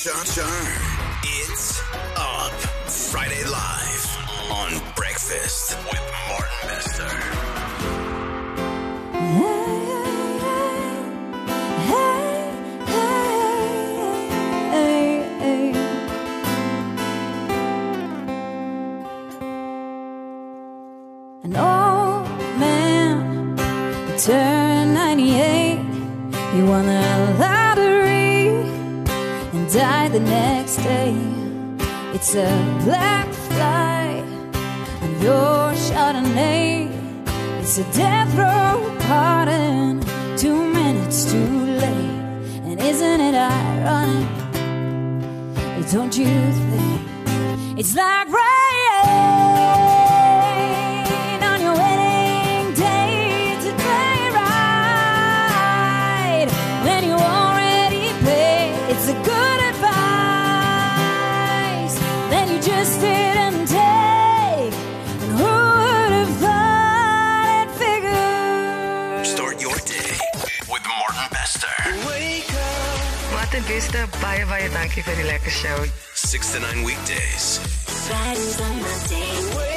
Charm. It's Up. Friday Live on Breakfast with Martin Bester. An old man turned 98. He won the lottery and died the next day. It's a black fly on your Chardonnay. It's a death row pardon, 2 minutes too late. And isn't it ironic? Don't you think it's like rain on your wedding day? It's a day right when you already paid. It's a good advice, then you just didn't take. And who would have thought it figured? Start your day with Martin Bester. Wake up. Martin Bester, baie dankie vir die lekker show. 6 to 9 weekdays. Wake